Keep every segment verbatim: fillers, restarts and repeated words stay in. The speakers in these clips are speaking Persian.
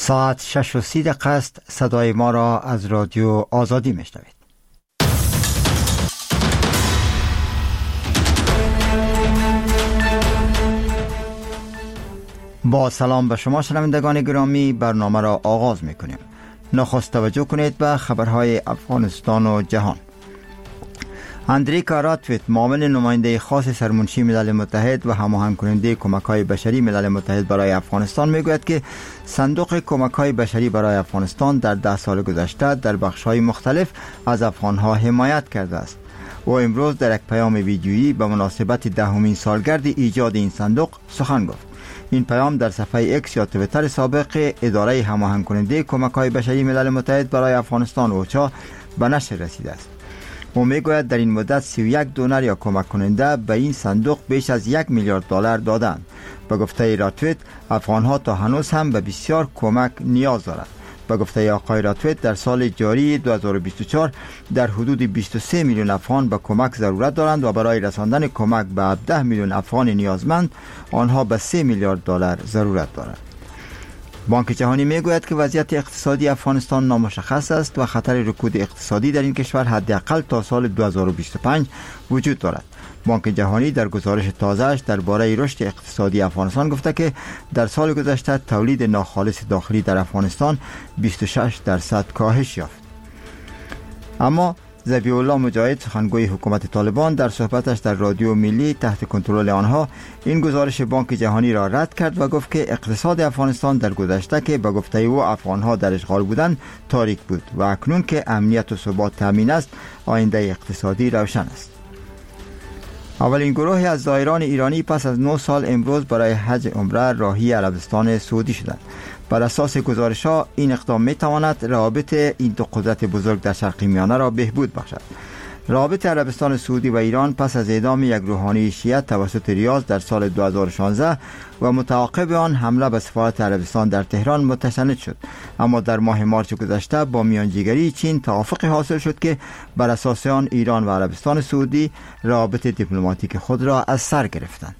ساعت شش و سی دقیقه است. صدای ما را از رادیو آزادی میشنوید. با سلام به شما شنوندگان گرامی، برنامه را آغاز میکنیم. نخست توجه کنید به خبرهای افغانستان و جهان. اندریکا راتویت، معاون نماینده خاص سرمنشی ملل متحد و هماهنگ کننده کمک‌های بشری ملل متحد برای افغانستان میگوید که صندوق کمک‌های بشری برای افغانستان در ده سال گذشته در بخش‌های مختلف از افغان‌ها حمایت کرده است. او امروز در یک پیام ویدیویی به مناسبت دهمین سالگرد ایجاد این صندوق سخن گفت. این پیام در صفحه اکس یا توییتر سابق اداره هماهنگ کننده کمک‌های بشری ملل متحد برای افغانستان اوچا به نشر رسیده است. او میگوید در این مدت سی و یک دونر یا کمک کننده به این صندوق بیش از یک میلیارد دلار دادند. به گفته راتویت، افغان‌ها تا هنوز هم به بسیار کمک نیاز دارند. به گفته آقای راتویت، در سال جاری دو هزار و بیست و چهار در حدود بیست و سه میلیون افغان به کمک ضرورت دارند و برای رساندن کمک به هفده میلیون افغان نیازمند آنها به سه میلیارد دلار ضرورت دارند. بانک جهانی میگوید که وضعیت اقتصادی افغانستان نامشخص است و خطر رکود اقتصادی در این کشور حداقل تا سال دو هزار و بیست و پنج وجود دارد. بانک جهانی در گزارش تازه‌اش درباره رشد اقتصادی افغانستان گفته که در سال گذشته تولید ناخالص داخلی در افغانستان بیست و شش درصد کاهش یافت. اما ذبیح الله مجاهد، سخنگوی حکومت طالبان، در صحبتش در رادیو ملی تحت کنترل آنها این گزارش بانک جهانی را رد کرد و گفت که اقتصاد افغانستان در گذشته که به گفته او افغانها در اشغال بودند تاریک بود و اکنون که امنیت و ثبات تامین است آینده اقتصادی روشن است. اولین گروه از زائران ایرانی پس از نه سال امروز برای حج عمره راهی عربستان سعودی شدند. بر اساس گزارش‌ها این اقدام می‌تواند روابط این دو قدرت بزرگ در شرق میانه را بهبود بخشد. روابط عربستان سعودی و ایران پس از اعدام یک روحانی شیعه توسط ریاض در سال دو هزار و شانزده و متعاقب آن حمله به سفارت عربستان در تهران متشنج شد. اما در ماه مارس گذشته با میانجیگری چین توافق حاصل شد که بر اساس آن ایران و عربستان سعودی روابط دیپلماتیک خود را از سر گرفتند.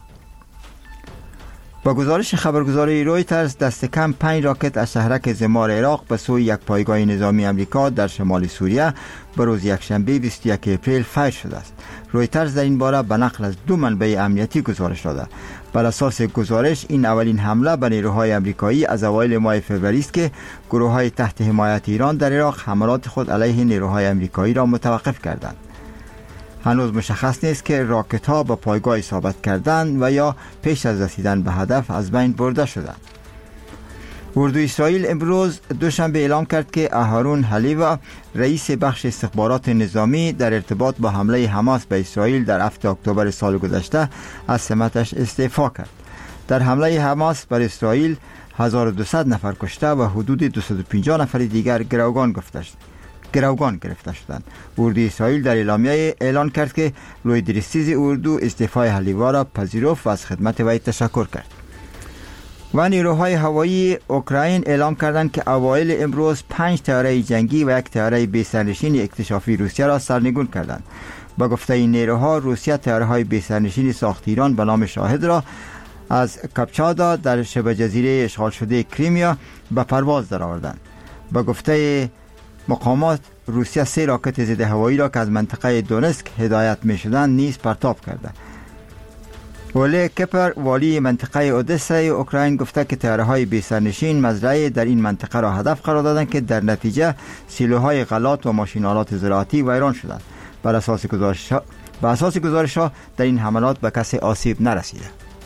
با گزارش خبرگزاری رویترز، دست کم پنج راکت از شهرک زمار عراق به سوی یک پایگاه نظامی امریکا در شمال سوریه به روز یکشنبه بیست و یک اپریل فیر شده است. رویترز در این باره به نقل از دو منبع امنیتی گزارش داده. بر اساس گزارش این اولین حمله به نیروهای امریکایی از اوایل ماه فوریه است که گروه‌های تحت حمایت ایران در عراق حملات خود علیه نیروهای امریکایی را متوقف کردند. هنوز مشخص نیست که راکت ها به پایگاه اصابت کردند و یا پیش از رسیدن به هدف از بین برده شدند. اردوی اسرائیل امروز دوشنبه اعلام کرد که اهارون حلیوا، رئیس بخش استخبارات نظامی، در ارتباط با حمله حماس به اسرائیل در هفتم اکتبر سال گذشته از سمتش استعفا کرد. در حمله حماس بر اسرائیل هزار و دویست نفر کشته و حدود دویست و پنجاه نفر دیگر گروگان گرفته شد. گروگان گرفته شدند. اردوی اسرائیل در اعلامیه اعلان کرد که لوی درستیز اردو استعفای حلیوا را پذیرفت و از خدمت وی تشکر کرد. و نیروهای هوایی اوکراین اعلام کردند که اوایل امروز پنج طیاره جنگی و یک طیاره بی‌سرنشین اکتشافی روسیه را سرنگون کردند. با گفته این نیروها، روسیه طیاره‌های بی‌سرنشین ساخت ایران به نام شاهد را از کاپچادا در شبه جزیره اشغال شده کریمیا به پرواز درآوردند. با گفته مقامات، روسیه سه راکت ضد هوایی را که از منطقه دونسک هدایت می شدند نیز پرتاب کرده. اوله کپر، والی منطقه اودسای اوکراین، گفته که طیاره‌های بی‌سرنشین مزرعه در این منطقه را هدف قرار دادند که در نتیجه سیلوهای غلات و ماشین‌آلات زراعتی ویران شدند. بر اساس گزارش‌ها بر اساس گزارش‌ها در این حملات به کسی آسیب نرسیده.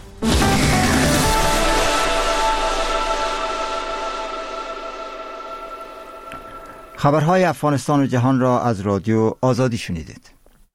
خبرهای افغانستان و جهان را از رادیو آزادی شنیدید.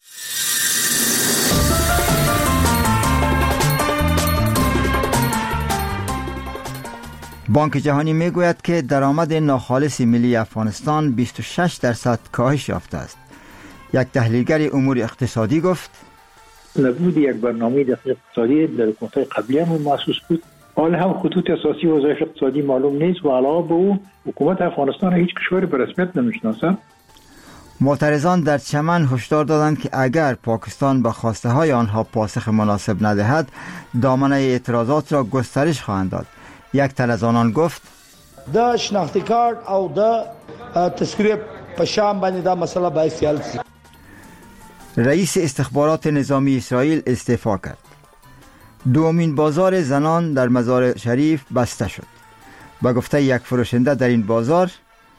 بانک جهانی میگوید که درآمد ناخالص ملی افغانستان بیست و شش درصد کاهش یافته است. یک تحلیلگر امور اقتصادی گفت: نبود یک برنامه اقتصادی در حکومت‌های قبلی هم محسوس بود. حال هم خطوط اساسی وظایف اقتصادی معلوم نیست و علاوه بر او حکومت افغانستان هیچ کشوری به رسمیت نمیشناسد. معترضان در چمن هشدار دادند که اگر پاکستان به خواسته های آنها پاسخ مناسب ندهد، دامنه اعتراضات را گسترش خواهند داد. یک تن از آنان گفت: د شناختی کارت او د تذکره په شام باندې دا مسله باعث حل شي. رئیس استخبارات نظامی اسرائیل استعفا کرد. دومین بازار زنان در مزار شریف بسته شد. با گفته یک فروشنده در این بازار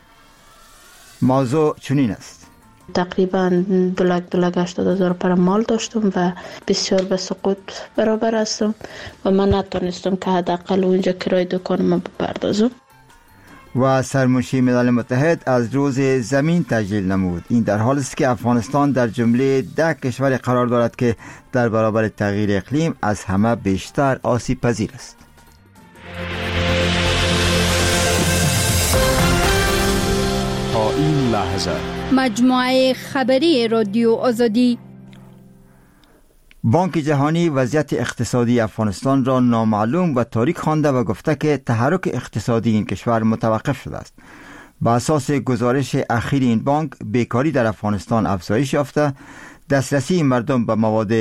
موضوع چنین است: تقریبا دو لک دو لک هشتاد هزار پر مال داشتم و بسیار به سقوط برابر هستم و من نتونستم که حداقل اونجا کرای دکانم بپردازم. و سرمنشی ملل متحد از روز زمین تجلیل نمود. این در حالی است که افغانستان در جمله ده کشور قرار دارد که در برابر تغییر اقلیم از همه بیشتر آسیب پذیر است. تا این لحظه مجموعه خبری رادیو آزادی. بانک جهانی وضعیت اقتصادی افغانستان را نامعلوم و تاریک خوانده و گفته که تحرک اقتصادی این کشور متوقف شده است. با اساس گزارش اخیر این بانک، بیکاری در افغانستان افزایش یافته، دسترسی مردم به مواد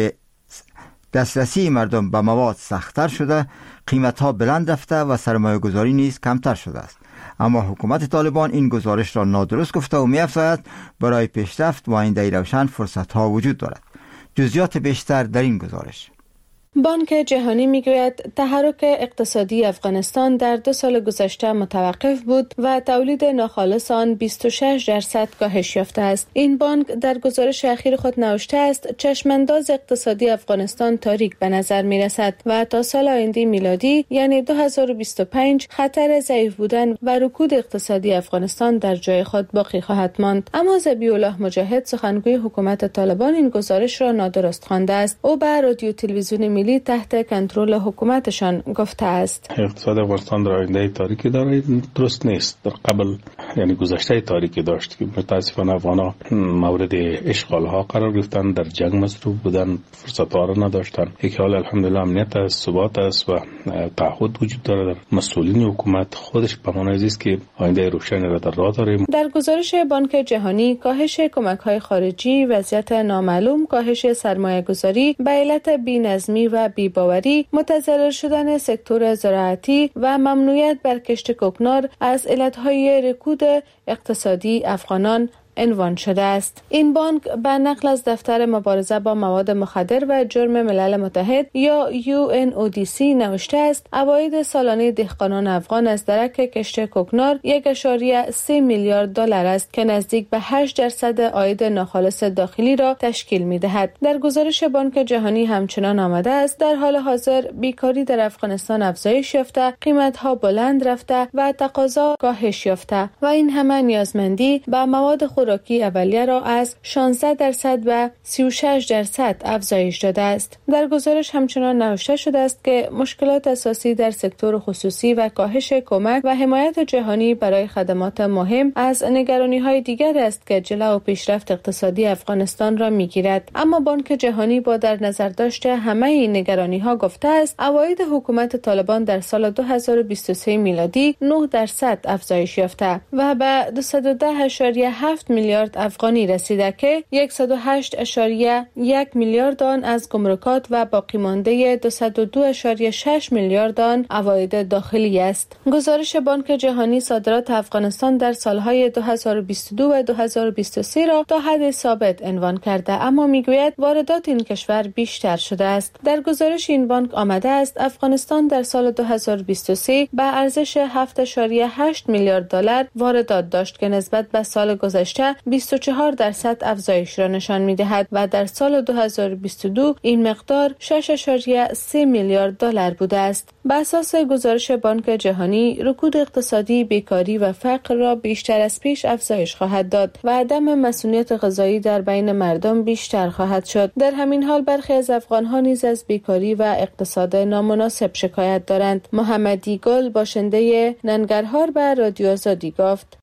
دسترسی مردم به مواد سخت‌تر شده، قیمت‌ها بلند رفته و سرمایه‌گذاری نیز کمتر شده است. اما حکومت طالبان این گزارش را نادرست گفته و می‌افزاید برای پیشرفت و آینده روشن فرصت‌ها وجود دارد. جزئیات بیشتر در این گزارش. بانک جهانی میگوید تحرک اقتصادی افغانستان در دو سال گذشته متوقف بود و تولید ناخالص آن بیست و شش درصد کاهش یافته است. این بانک در گزارش اخیر خود نوشته است چشمانداز اقتصادی افغانستان تاریک به نظر می رسد و تا سال آینده میلادی یعنی دو هزار و بیست و پنج خطر ضعیف بودن و رکود اقتصادی افغانستان در جای خود باقی خواهد ماند. اما ذبیح الله مجاهد، سخنگوی حکومت طالبان، این گزارش را نادرست خوانده است. او به رادیو تلویزیون ملی تحت کنترل حکومتشان گفته است اقتصاد افغانستان در آینده تاریکی داره، درست نیست. در قبل یعنی گذشته تاریکی داشت که متاسفانه افغانا مورد اشغال ها قرار گرفتن، در جنگ مصروف بودن، فرصت ها را نداشتن. یک حال الحمدلله امنیت است، ثبات است و تعهد وجود داره. در مسئولین حکومت خودش به معنی است که آینده روشنی را در راه داریم. در گزارش بانک جهانی، کاهش کمک های خارجی، وضعیت نامعلوم، کاهش سرمایه گذاری به علت بی‌نظمی و بی‌باوری، متضرر شدن سکتور زراعتی و ممنوعیت بر کشت کوکنار از علتهای رکود اقتصادی افغانان عنوان شده است. این بانک به نقل از دفتر مبارزه با مواد مخدر و جرم ملل متحد یا یو ان او دی سی نوشته است عواید سالانه دهقانان افغان از درک کشت کوکنار یک ممیز سه میلیارد دلار است که نزدیک به هشت درصد عاید ناخالص داخلی را تشکیل می‌دهد. در گزارش بانک جهانی همچنان آمده است در حال حاضر بیکاری در افغانستان افزایش یافته، قیمت‌ها بلند رفته و تقاضا کاهش یافته و این همه نیازمندی به مواد خوراکی اولیه را از شانزده درصد به سی و شش درصد افزایش داده است. در گزارش همچنان نوشته شده است که مشکلات اساسی در سکتور خصوصی و کاهش کمک و حمایت جهانی برای خدمات مهم از نگرانی‌های دیگر است که جلو و پیشرفت اقتصادی افغانستان را می‌گیرد. اما بانک جهانی با در نظر داشته همه این نگرانی‌ها گفته است عواید حکومت طالبان در سال دو هزار و بیست و سه میلادی نه درصد افزایش یافته و به دویست و ده اشاریه هفت میلیارد افغانی رسیده که صد و هشت اشاریه یک میلیارد آن از گمرکات و باقی مانده دویست و دو اشاریه شش میلیارد آن عواید داخلی است. گزارش بانک جهانی صادرات افغانستان در سالهای دو هزار و بیست و دو و دو هزار و بیست و سه را تا حد ثابت عنوان کرده، اما میگوید واردات این کشور بیشتر شده است. در گزارش این بانک آمده است افغانستان در سال دو هزار و بیست و سه به ارزش هفت اشاریه هشت میلیارد دلار واردات داشت که نسبت به سال گذشته بیست و چهار درصد افزایش را نشان می‌دهد و در سال دو هزار و بیست و دو این مقدار شش اشاریه سه میلیارد دلار بوده است. بر اساس گزارش بانک جهانی، رکود اقتصادی، بیکاری و فقر را بیشتر از پیش افزایش خواهد داد و عدم مسئولیت غذایی در بین مردم بیشتر خواهد شد. در همین حال برخی از افغان‌ها نیز از بیکاری و اقتصاد نامناسب شکایت دارند. محمدی گل، باشنده ننگرهار، به رادیو آزادی گفت: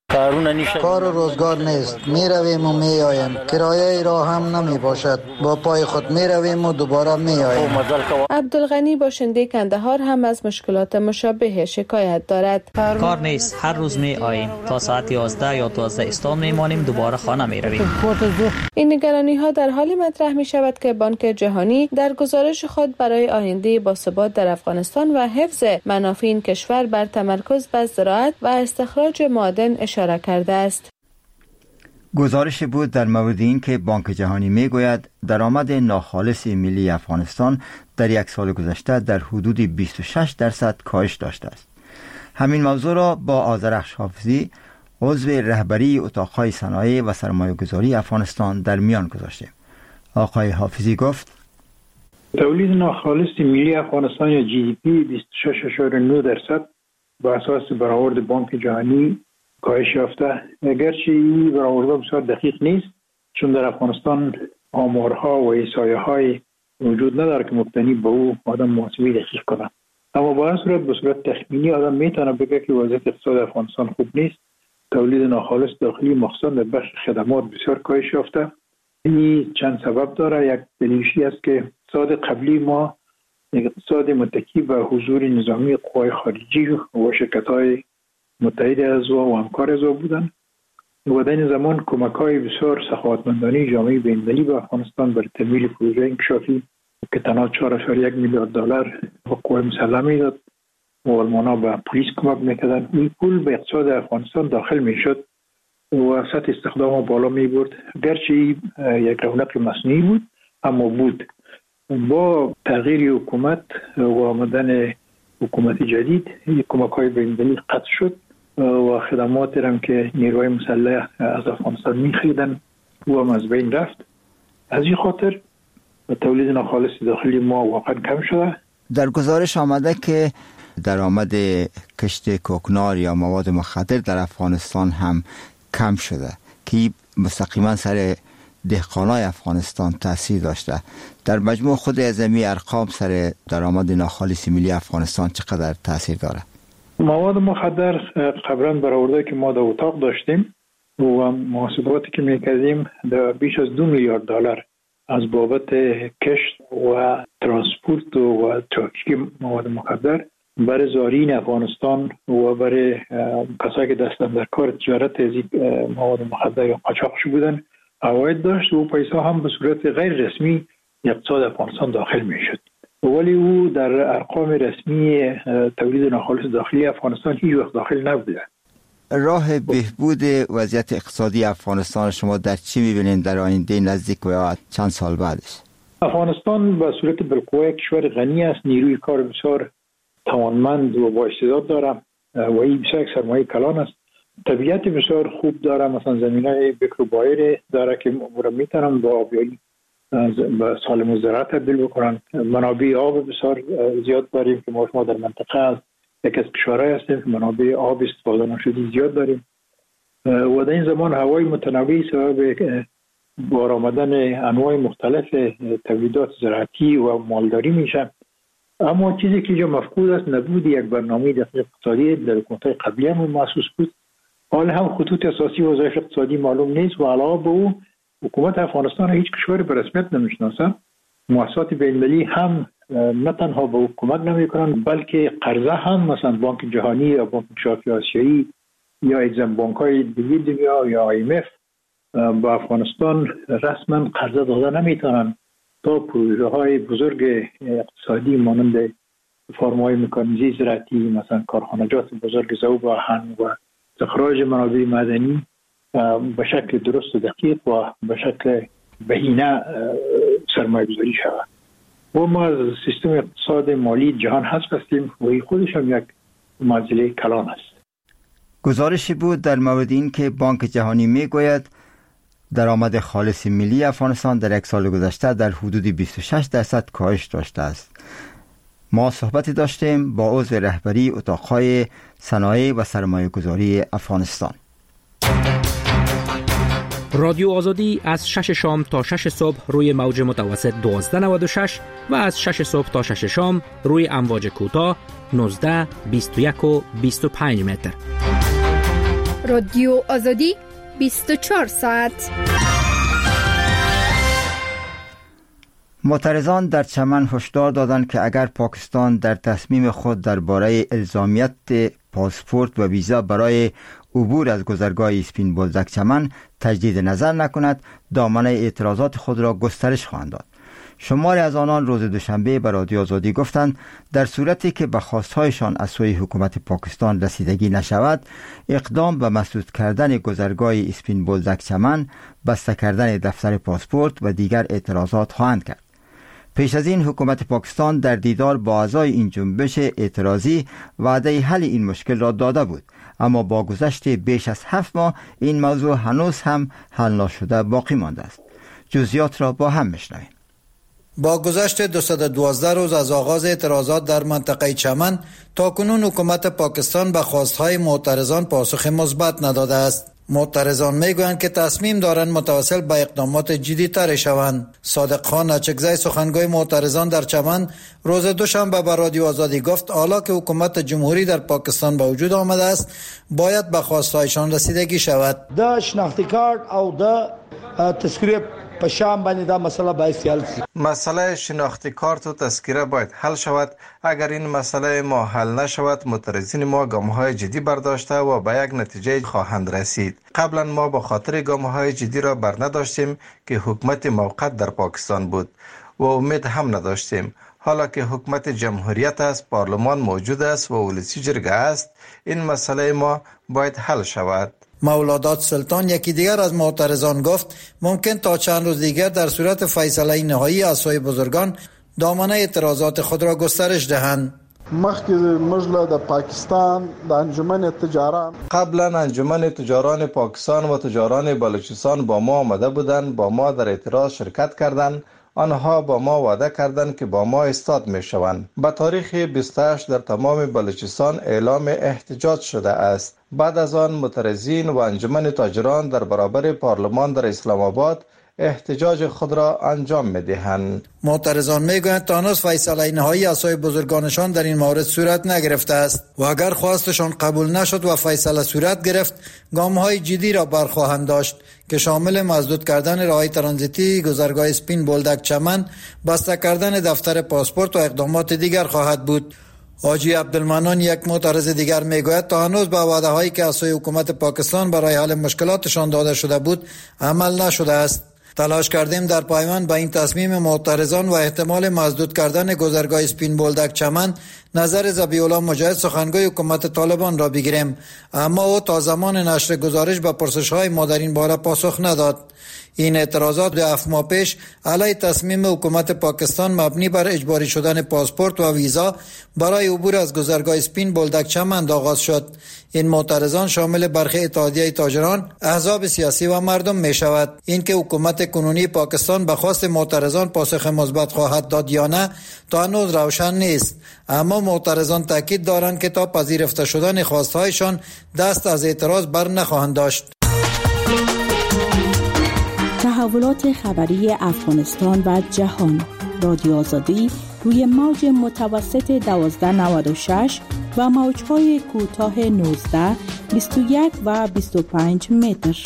کار و روزگار نیست، می رویم و می آیم، کرایه را هم نمی باشد، با پای خود می رویم و دوباره می آیم. عبدالغنی باشنده کندهار هم از مشکلات مشابه شکایت دارد. کار نیست، هر روز می آییم تا ساعت یازده یا دوازده استان می مانیم، دوباره خانه می رویم. این نگرانی ها در حالی مطرح می شود که بانک جهانی در گزارش خود برای آینده باثبات در افغانستان و حفظ منافع این کشور بر تمرکز بر زراعت و استخراج معادن اشاره کرده است. گزارش بود در مورد این که بانک جهانی می گوید درآمد ناخالص ملی افغانستان در یک سال گذشته در حدود بیست و شش درصد کاهش داشته است. همین موضوع را با آذرخش حافظی، عضو رهبری اتاقهای صنایع و سرمایه‌گذاری افغانستان در میان گذاشتیم. آقای حافظی گفت تولید ناخالص ملی افغانستان یا جی دی پی بیست و شش ممیز نه درصد با اساس برآورد بانک جهانی کاهش یافته. اگرچه این برآورد بسیار دقیق نیست، چون در افغانستان آمارها و احصایه‌های وجود نداره که مبتنی به او آدم محاسبه دقیق کنه. اما با این صورت به صورت تخمینی آدم میتونه بگه که وضعیت اقتصاد افغانستان خوب نیست. تولید ناخالص داخلی مخصوصا در بخش خدمات بسیار کاهش یافته. این چند سبب داره. یک دلیلش است که اقتصاد قبلی ما یک اقتصاد متکی به حضور نظامی قوای خارجی و شرکت‌های متحد اعضا و همکار اعضا بودند و در این زمان کمک‌های بسیار سخاوتمندانه جامعه بین‌المللی به افغانستان برای تمویل پروژه انکشافی که تنها چهار ممیز یک میلیارد دلار به قوای مسلح میداد و آلمان‌ها به پلیس کمک میکردند. این پول به اقتصاد افغانستان داخل میشد و سطح استخدام بالا میبرد. گرچه یک رونق مصنوعی بود اما بود. با تغییر حکومت و آمدن حکومت جدید کمک‌های بین‌المللی قطع شد و خدمات هم که نیروهای مسلح از افغانستان می‌خریدن و هم از بین رفت. از این خاطر تولید ناخالص داخلی ما واقعا کم شده. در گزارش آمده که درآمد کشت کوکنار یا مواد مخدر در افغانستان هم کم شده که مستقیما سر دهقانای افغانستان تاثیر داشته. در مجموع خود ازمی ارقام سر درآمد ناخالص ملی افغانستان چقدر تاثیر داره؟ مواد مخدر قبلا برآورده که ما در اتاق داشتیم و محاسباتی که میکردیم در بیش از دو میلیارد دلار از بابت کشت و ترانسپورت و ترافیک مواد مخدر برای زارین افغانستان و برای کسایی که دستن در کار تجارت از مواد مخدر یا قاچاقش بودن عواید داشت و پیسه هم به صورت غیر رسمی اقتصاد افغانستان داخل میشد. ولی او در ارقام رسمی تولید ناخالص داخلی افغانستان هیچ وقت داخل نبوده. راه بهبود وضعیت اقتصادی افغانستان شما در چی می‌بینید در آینده نزدیک و چند سال بعدش؟ افغانستان به صورت بالقوه کشور غنی است، نیروی کار بسیار توانمند و با استعداد داره و این بسیار یک سرمایه کلان است. طبیعت بسیار خوب داره، مثلا زمینای بکر و بایر داره که مورد میتونن با آبیاری به سالم زراعت تبدیل بکنن. منابع آب بسیار زیاد داریم که ما در منطقه از یک از کشورهای هستیم که منابع آب استفاده نشده زیاد داریم و در این زمان هوای متنوعی سبب بار آمدن انواع مختلف تولیدات زراعتی و مالداری میشه. اما چیزی که اینجا مفقود است نبود یک برنامه دقیق اقتصادی. در حکومت‌های قبلی هم محسوس بود. حال هم خطوط اساسی وظایف اقتصادی معلوم نیست و علاوه به او حکومت افغانستان هیچ کشوری به رسمیت نمیشناسه. مؤسسات بین‌المللی هم نه تنها به حکومت نمیکنن بلکه قرضه هم مثلا بانک جهانی یا بانک انکشافی آسیایی یا اگزیم بانک‌های دیگه دنیا یا آی ام اف به افغانستان رسما قرضه داده نمیتونن تا پروژه‌های بزرگ اقتصادی مانند فرم‌های مکانیزی زراعتی، مثلا کارخانجات بزرگ ذوب آهن و استخراج منابع معدنی به شکل درست و دقیق و به شکل بهینه سرمایه‌گذاری شود. و ما از سیستم اقتصاد مالی جهان حذف هستیم و این خودش هم یک معضله کلان است. گزارشی بود در مورد این که بانک جهانی میگوید درآمد خالص ملی افغانستان در یک سال گذشته در حدود بیست و شش درصد کاهش داشته است. ما صحبتی داشتیم با عضو رهبری اتاقهای صنایع و سرمایه‌گذاری افغانستان. رادیو آزادی از شش شام تا شش صبح روی موج متوسط دوازده نود و شش و از شش صبح تا شش شام روی امواج کوتاه نوزده، بیست و یک و بیست و پنج متر. رادیو آزادی بیست و چهار ساعت. معترضان در چمن هشدار دادند که اگر پاکستان در تصمیم خود درباره الزامیت پاسپورت و ویزا برای عبور از گذرگاه اسپین بولدک چمن تجدید نظر نکند، دامنه اعتراضات خود را گسترش خواهند داد. شماری از آنان روز دوشنبه به رادیو آزادی گفتند در صورتی که به خواستهایشان از سوی حکومت پاکستان رسیدگی نشود، اقدام به مسدود کردن گذرگاه اسپین بولدک چمن، بسته کردن دفتر پاسپورت و دیگر اعتراضات خواهند کرد. پیش از این حکومت پاکستان در دیدار با اعضای این جنبش اعتراضی وعده حل این مشکل را داده بود، اما با گذشت بیش از هفت ماه این موضوع هنوز هم حل نشده باقی مانده است. جزئیات را با هم میشنویم. با گذشت دویست و دوازده روز از آغاز اعتراضات در منطقه چمن، تاکنون حکومت پاکستان به خواستهای معترضان پاسخ مثبت نداده است. معترضان میگویند که تصمیم دارند متوسل به اقدامات جدی‌تر شوند. صادق خان اچکزی سخنگوی معترضان در چمن روز دوشنبه به رادیو آزادی گفت حالا که حکومت جمهوری در پاکستان به وجود آمده است، باید به خواستهایشان رسیدگی شود. د شناختی کارت او د تذکره په شام باندې دا مسله باید حل شي. مسئله شناختی کارت و تذکره باید حل شود. اگر این مسئله ما حل نشود، معترضین ما گام‌های جدی برداشته و به یک نتیجه خواهند رسید. قبلا ما به خاطر گام‌های جدی را بر نداشتیم که حکومت موقت در پاکستان بود و امید هم نداشتیم. حالا که حکومت جمهوریت است، پارلمان موجود است و ولسی جرگه است، این مسئله ما باید حل شود. مولادات سلطان یکی دیگر از معترضان گفت ممکن تا چند روز دیگر در صورت فیصله نهایی از سوی بزرگان دامنه اعتراضات خود را گسترش دهند. مخکې موږ د پاکستان د انجمن تجاران قبلا انجمن تجاران پاکستان و تجاران بلوچستان با ما آمده بودند، با ما در اعتراض شرکت کردند. آنها با ما وعده کردند که با ما ایستاد می شوند. به تاریخ بیست و هشت در تمام بلوچستان اعلام احتجاج شده است. بعد از آن معترضین و انجمن تاجران در برابر پارلمان در اسلام آباد احتجاج خود را انجام می دهند. معترضان می گویند تا هنوز فیصله نهایی از سوی بزرگانشان در این مورد صورت نگرفته است و اگر خواستشان قبول نشد و فیصله صورت گرفت، گام‌های جدی را برخواهند داشت که شامل مسدود کردن راه‌های ترانزیتی گذرگاه اسپین بولدک چمن، بسته کردن دفتر پاسپورت و اقدامات دیگر خواهد بود. حاجی عبدالمنان یک معترض دیگر میگوید تا هنوز به وعده هایی که از سوی حکومت پاکستان برای حل مشکلاتشان داده شده بود عمل نشده است. تلاش کردیم در پایمان به این تصمیم معترضان و احتمال مسدود کردن گذرگاه اسپین بولدک چمن نظر ذبیح الله مجاهد سخنگوی حکومت طالبان را بگیریم، اما او تا زمان نشر گزارش به پرسش‌های ما در این باره پاسخ نداد. این اعتراضات دو هفت ماه پیش علیه تصمیم حکومت پاکستان مبنی بر اجباری شدن پاسپورت و ویزا برای عبور از گذرگاه اسپین بولدک چمن آغاز شد. این معترضان شامل برخی اتحادیه تاجران، احزاب سیاسی و مردم می شود. اینکه حکومت کنونی پاکستان به خواست معترضان پاسخ مثبت خواهد داد یا نه تا هنوز روشن نیست، اما معترضان تاکید دارند که تا پذیرفته شدن خواستهایشان دست از اعتراض بر نخواهند داشت. تحولات خبری افغانستان و جهان، رادیو آزادی روی موج متوسط دوازده نود و شش و موج‌های کوتاه نوزده، بیست و یک و بیست و پنج متر.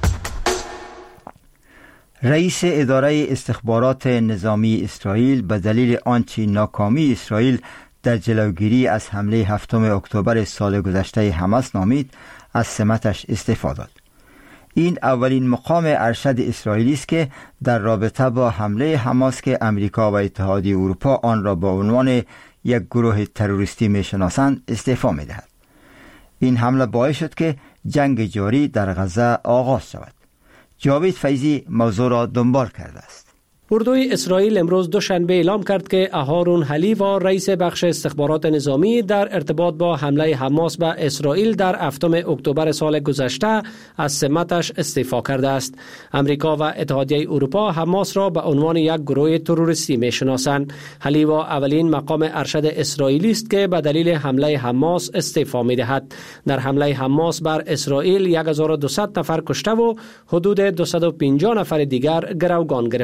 رئیس اداره استخبارات نظامی اسرائیل به دلیل آنچه ناکامی اسرائیل در جلوگیری از حمله هفتم اکتبر سال گذشته حماس نامید، از سمتش استعفا داد. این اولین مقام ارشد اسرائیلی است که در رابطه با حمله حماس که امریکا و اتحادیه اروپا آن را به عنوان یک گروه تروریستی میشناسند استعفا می‌دهد. این حمله باعث شد که جنگ جاری در غزه آغاز شود. جاوید فیضی موضوع را دنبال کرده است. اردوی اسرائیل امروز دوشنبه اعلام کرد که اهارون حلیوا رئیس بخش استخبارات نظامی در ارتباط با حمله حماس به اسرائیل در هفتم اکتبر سال گذشته از سمتش استعفا کرده است. امریکا و اتحادیه اروپا حماس را به عنوان یک گروه تروریستی میشناسند. حلیوا اولین مقام ارشد اسرائیلی است که به دلیل حمله حماس استعفا می‌دهد. در حمله حماس بر اسرائیل یک هزار و دویست نفر کشته و حدود دویست و پنجاه نفر دیگر گروگان گرفته شدند.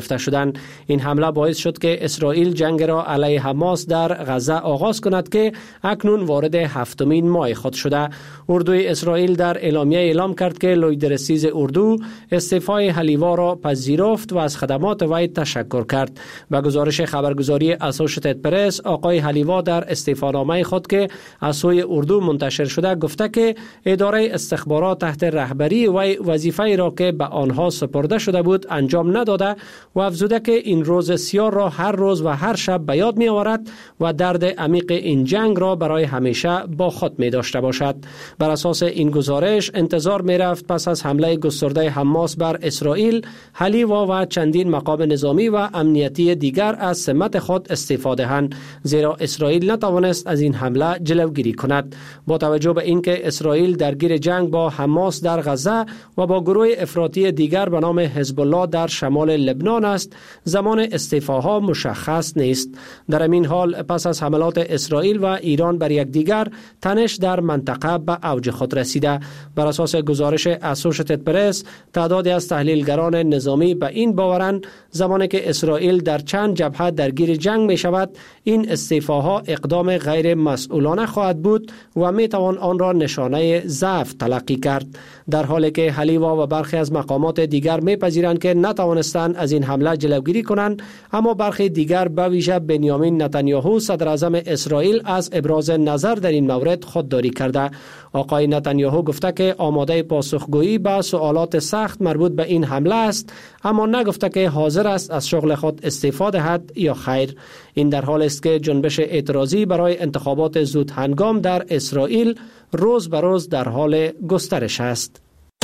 کردند. این حمله باعث شد که اسرائیل جنگ را علیه حماس در غزه آغاز کند که اکنون وارد هفتمین ماه خود شده. اردوی اسرائیل در اعلامیه اعلام کرد که لویدرسیز اردو استعفای حلیوا را پذیرفت و از خدمات وی تشکر کرد. به گزارش خبرگزاری اسوشیتد پرس، آقای حلیوا در استعفانامه خود که از سوی اردو منتشر شده گفته که اداره استخبارات تحت رهبری وی وظیفه را که به آنها سپرده شده بود انجام نداده و افزوده که این روز سیاه را هر روز و هر شب به یاد می آورد و درد عمیق این جنگ را برای همیشه با خود می داشته باشد. بر اساس این گزارش انتظار می رفت پس از حمله گسترده حماس بر اسرائیل، حلیوا و چندین مقام نظامی و امنیتی دیگر از سمت خود استعفا دهند، زیرا اسرائیل نتوانست از این حمله جلوگیری کند. با توجه به اینکه اسرائیل درگیر جنگ با حماس در غزه و با گروه افراطی دیگر به نام حزب الله در شمال لبنان است، زمان استعفاها مشخص نیست. در این حال پس از حملات اسرائیل و ایران بر یکدیگر، تنش در منطقه به اوج خود رسیده. بر اساس گزارش اسوشیتد پرس، تعدادی از تحلیلگران نظامی به این باورند زمانی که اسرائیل در چند جبهه درگیر جنگ می شود، این استعفاها اقدام غیر مسئولانه خواهد بود و می توان آن را نشانه ضعف تلقی کرد. در حالی که حلیوا و برخی از مقامات دیگر می پذیرند که نتوانستند از این حمله جلوگیری کنند، اما برخی دیگر به ویژه بنیامین نتانیاهو صدر اعظم اسرائیل از ابراز نظر در این مورد خودداری کرده. آقای نتانیاهو گفته که آماده پاسخگویی به سوالات سخت مربوط به این حمله است، اما نگفته که حاضر است از شغل خود استعفا دهد یا خیر. این در حال است که جنبش اعتراضی برای انتخابات زود هنگام در اسرائیل روز به روز در حال گسترش است.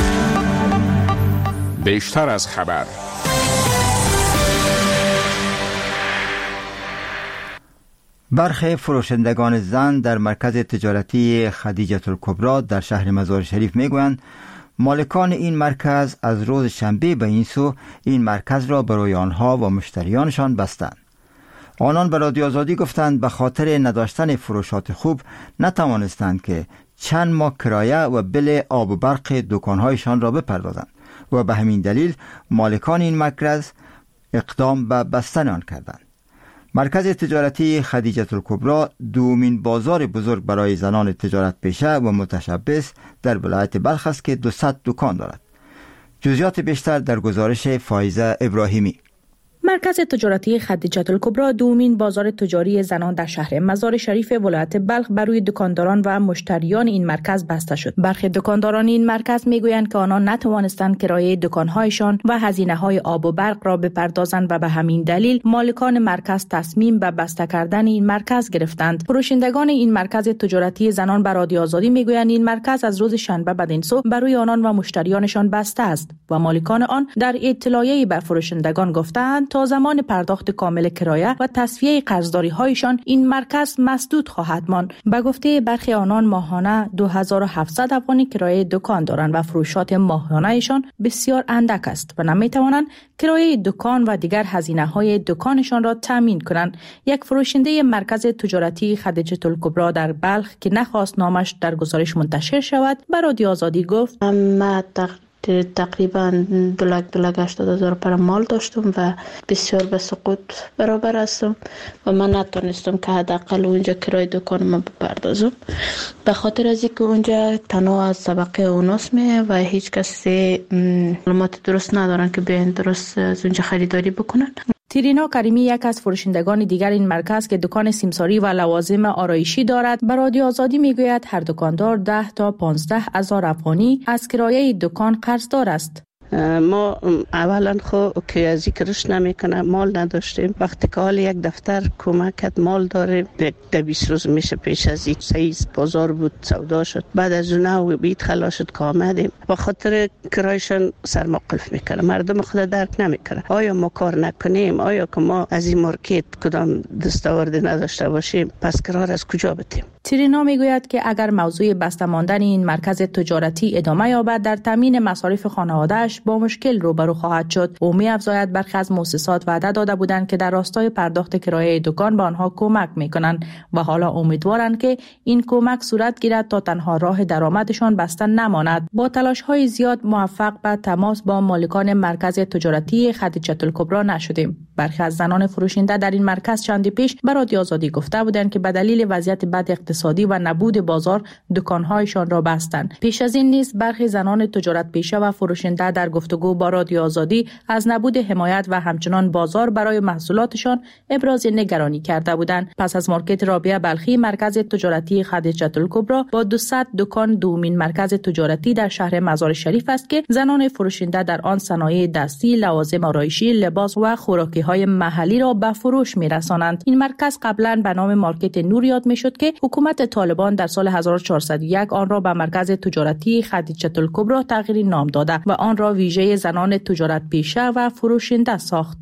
بیشتر از خبر. برخی فروشندگان زن در مرکز تجارتی خدیجه الکبری در شهر مزار شریف میگویند مالکان این مرکز از روز شنبه به این سو این مرکز را برای آنها و مشتریانشان بستند. آنان به رادیو آزادی گفتند به خاطر نداشتن فروشات خوب نتوانستند که چند ماه کرایه و بل آب و برق دکانهایشان را بپردازند و به همین دلیل مالکان این مرکز اقدام به بستن آن کردند. مرکز تجارتی خدیجه الکبری دومین بازار بزرگ برای زنان تجارت پیشه و متشبث در ولایت بلخ است که دویست دکان دارد. جزئیات بیشتر در گزارش فایزه ابراهیمی. مرکز تجارتی خدیجه الکبری دومین بازار تجاری زنان در شهر مزار شریف ولایت بلخ برای دکانداران و مشتریان این مرکز بسته شد. برخی دکانداران این مرکز میگویند که آنها نتوانستند کرایه دکانهایشان و هزینه‌های آب و برق را بپردازند و به همین دلیل مالکان مرکز تصمیم به بسته کردن این مرکز گرفتند. فروشندگان این مرکز تجارتی زنان به رادیو آزادی میگویند این مرکز از روز شنبه بدین سو برای آنان و مشتریانشان بسته است و مالکان آن در اطلاعیه‌ای به فروشندگان گفتند تا زمان پرداخت کامل کرایه و تصفیه قرضداری هایشان این مرکز مسدود خواهد ماند. به گفته برخی آنان ماهانه دو هزار و هفتصد افغانی کرایه دکان دارند و فروشات ماهانه‌شان بسیار اندک است و نمی‌توانند کرایه دکان و دیگر هزینه‌های دکانشان را تامین کنند. یک فروشنده مرکز تجارتی خدیجه الکبری در بلخ که نخواست نامش در گزارش منتشر شود به رادیو آزادی گفت: ما تقریبا دو لک دو لک هشتاد هزار پر مال داشتم و بسیار به سقوط برابر هستم و من نتونستم که حداقل اونجا کرایه دکانم بپردازم، به خاطر از اینکه اونجا تنها از طبقه اوناس میه و هیچ کسی معلومات درست ندارن که بیان درست از اونجا خریداری بکنن. تیرینا کریمی یک از فروشندگان دیگر این مرکز که دکان سیمساری و لوازم آرایشی دارد به رادیو آزادی میگوید هر دکاندار ده تا پانزده هزار افغانی از کرایه دکان قرضدار است. ما اولا خو که از ذکرش نمیکنه، مال نداشتیم. وقتی که حال یک دفتر کمکت مال داره ده بیست روز میشه پیش از این سیز بازار بود سودا شد، بعد از اون و بیت خلا شد که آمدیم با خاطر کرایشان سرمقلف میکنه. مردم خود درک نمیکنه. آیا ما کار نکنیم؟ آیا که ما از این مارکت کدام دستاورد نداشته باشیم پس قرار از کجا بتیم؟ ترینا میگوید که اگر موضوع بسته ماندن این مرکز تجارتی ادامه یابد در تامین مصارف خانواده‌اش با مشکل روبرو خواهد شد. او می‌افزاید برخی از مؤسسات وعده داده بودند که در راستای پرداخت کرایه دکان به آنها کمک می‌کنند و حالا امیدوارند که این کمک صورت گیرد تا تنها راه درآمدشان بسته نماند. با تلاش‌های زیاد موفق به تماس با مالکان مرکز تجارتی خدیجه الکبری نشدیم. برخی از زنان فروشنده در این مرکز چندی پیش به رادیو آزادی گفته بودند که به دلیل وضعیت بد اقتصادی و نبود بازار دکان‌هایشان را بستند. پیش از این نیز برخی زنان تجارت پیشه و فروشنده در گفتگو با رادیو آزادی از نبود حمایت و همچنان بازار برای محصولاتشان ابراز نگرانی کرده بودند. پس از مارکت رابعه بلخی، مرکز تجارتی خدیجه الکبری با دویست دکان دومین مرکز تجارتی در شهر مزار شریف است که زنان فروشنده در آن صنایع دستی، لوازم آرایشی، لباس و خوراکی‌های محلی را به فروش می‌رسانند. این مرکز قبلا به نام مارکت نور یاد می‌شد که حکومت طالبان در سال هزار و چهارصد و یک آن را به مرکز تجارتی خدیجه الکبری تغییر نام داده و آن را ویژه زنان تجارت پیشه و فروشنده ساخت.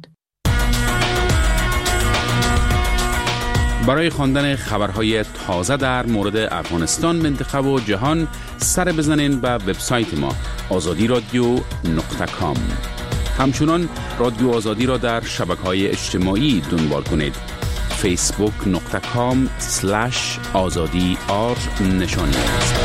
برای خواندن خبرهای تازه در مورد افغانستان، منطقه و جهان سر بزنین به وبسایت ما آزادی رادیو نقطه کام. همچنان رادیو آزادی را در شبکه‌های اجتماعی دنبال کنید. فیسبوک نقطه کام سلش آزادی آر نشانی است.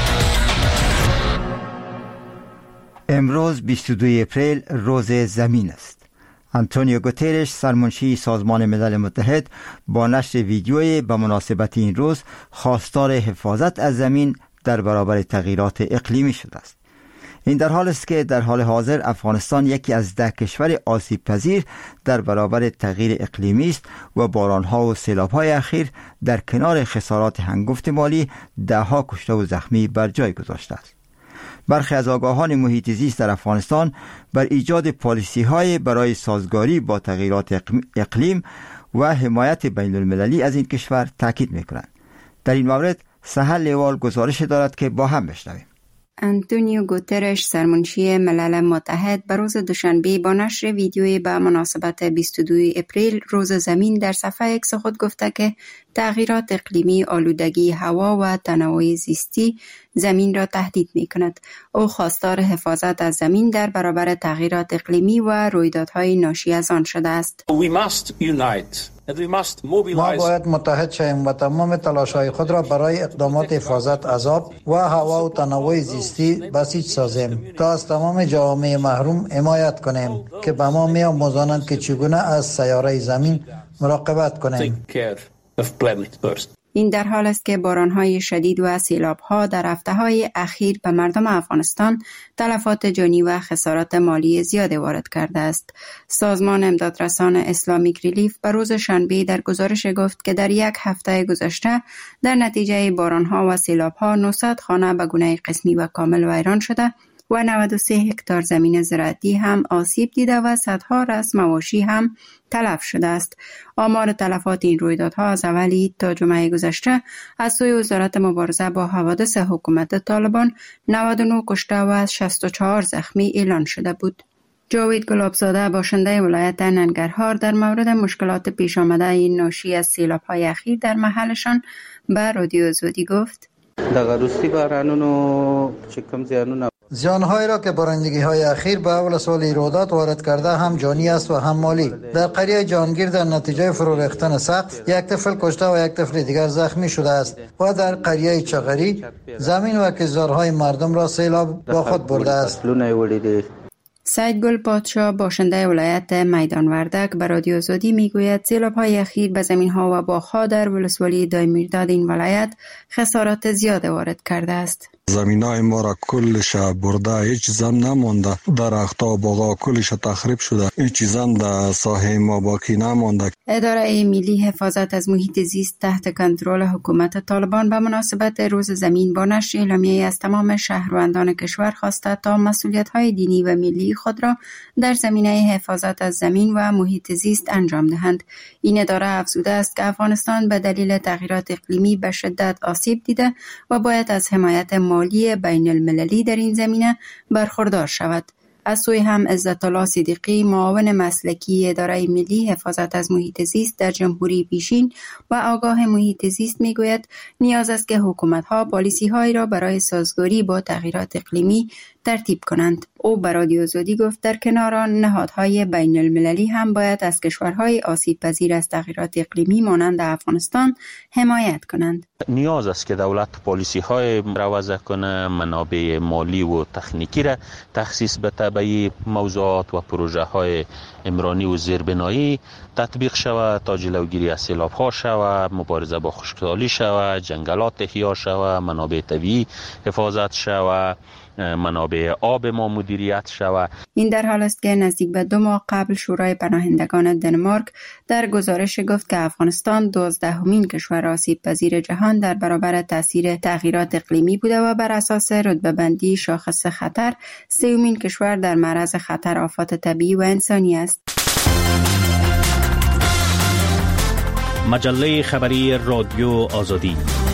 امروز بیست و دوم اپریل روز زمین است. آنتونیو گوترش، سرمنشی سازمان ملل متحد، با نشر ویدیویی به مناسبت این روز خواستار حفاظت از زمین در برابر تغییرات اقلیمی شده است. این در حال است که در حال حاضر افغانستان یکی از ده کشور آسیب پذیر در برابر تغییر اقلیمی است و بارانها و سیلاب‌های اخیر در کنار خسارات هنگفت مالی ده‌ها کشته و زخمی بر جای گذاشته است. برخی از آگاهان محیط زیست در افغانستان بر ایجاد پالیسی‌های برای سازگاری با تغییرات اقلیم و حمایت بین المللی از این کشور تاکید می‌کنند. در این مورد سهل لیوال گزارش دارد که با هم بشنویم. آنتونیو گوترش، سرمنشی ملل متحد، به روز دوشنبه با نشر ویدیویی به مناسبت بیست و دوم اپریل روز زمین در صفحه ایکس خود گفته که تغییرات اقلیمی، آلودگی هوا و تنوع زیستی زمین را تهدید می کند. او خواستار حفاظت از زمین در برابر تغییرات اقلیمی و رویدادهای ناشی از آن شده است. We must unite. ما باید متحد شویم و تمام تلاش‌های خود را برای اقدامات حفاظت از آب و هوا و تنوع زیستی بسیج سازیم تا از تمام جوامع محروم حمایت کنیم که به ما می‌آموزانند که چگونه از سیاره زمین مراقبت کنیم. این در حال است که باران‌های شدید و سیلاب‌ها در هفته‌های اخیر به مردم افغانستان تلفات جانی و خسارات مالی زیاد وارد کرده است. سازمان امدادرسان اسلامیک ریلیف به روز شنبه در گزارش گفت که در یک هفته گذشته در نتیجه باران‌ها و سیلاب‌ها نهصد خانه به گونه قسمی و کامل ویران شده و نود و سه هکتار زمین زراعتی هم آسیب دیده و صدها رأس مواشی هم تلف شده است. آمار تلفات این رویدادها از اولی تا جمعه گذشته از سوی وزارت مبارزه با حوادث حکومت طالبان نود و نه کشته و شصت و چهار زخمی اعلان شده بود. جاوید گلابزاده، باشنده ولایت ننگرهار، در مورد مشکلات پیش آمده ناشی از سیلاب‌های اخیر در محلشان به رادیو آزادی گفت: دغه روسي بارانونو چې کوم زیانونه زیانهایی را که بارندگی های اخیر به اول سال ایرادات وارد کرده هم جانی است و هم مالی. در قریه جهانگیر در نتیجه فرو ریختن سقف یک طفل کشته و یک طفل دیگر زخمی شده است و در قریه چغری زمین و کشتزارهای مردم را سیلاب با خود برده است. سید گل پادشاه، باشنده ولایت میدان وردک، به رادیو آزادی میگوید سیلاب‌های اخیر به زمین‌ها و باغ‌ها در ولسوالی دایمیرداد این ولایت خسارات زیاد وارد کرده است. زمینای ما را کلش برده، هیچ زن نمانده، درخت‌ها و باغ‌ها کلش تخریب شده، هیچ زن در ساحه ما باقی نمانده. اداره ملی حفاظت از محیط زیست تحت کنترل حکومت طالبان به مناسبت روز زمین با نشر اعلامیه‌ای از تمام شهروندان کشور خواسته تا مسئولیت‌های دینی و ملی خود را در زمینه حفاظت از زمین و محیط زیست انجام دهند. این اداره افزوده است که افغانستان به دلیل تغییرات اقلیمی به شدت آسیب دیده و باید از حمایت مالی بین المللی در این زمینه برخوردار شود. از سوی هم عزت الله صدیقی، معاون مسلکی اداره ملی حفاظت از محیط زیست در جمهوری پیشین و آگاه محیط زیست میگوید نیاز است که حکومت‌ها پالیسی‌هایی را برای سازگاری با تغییرات اقلیمی ترتیب کنند. او به رادیو آزادی گفت در کنار آن نهادهای بین المللی هم باید از کشورهای آسیب پذیر از تغییرات اقلیمی مانند افغانستان حمایت کنند. نیاز است که دولت پالیسی های را وضع کنه، منابع مالی و تکنیکی را تخصیص بده به موضوعات و پروژه های عمرانی و زیربنایی تطبیق شود تا جلوگیری از سیلاب ها شود، مبارزه با خشکسالی شود، جنگلات احیا شود، منابع طبیعی حفاظت شود، منابع آب ما مدیریت شود. این در حال است که نزدیک به دو ماه قبل شورای پناهندگان دنمارک در گزارش گفت که افغانستان دوازدهمین کشور آسیب پذیر جهان در برابر تاثیر تغییرات اقلیمی بوده و بر اساس رتبه بندی شاخص خطر سومین کشور در معرض خطر آفات طبیعی و انسانی است. مجله خبری رادیو آزادی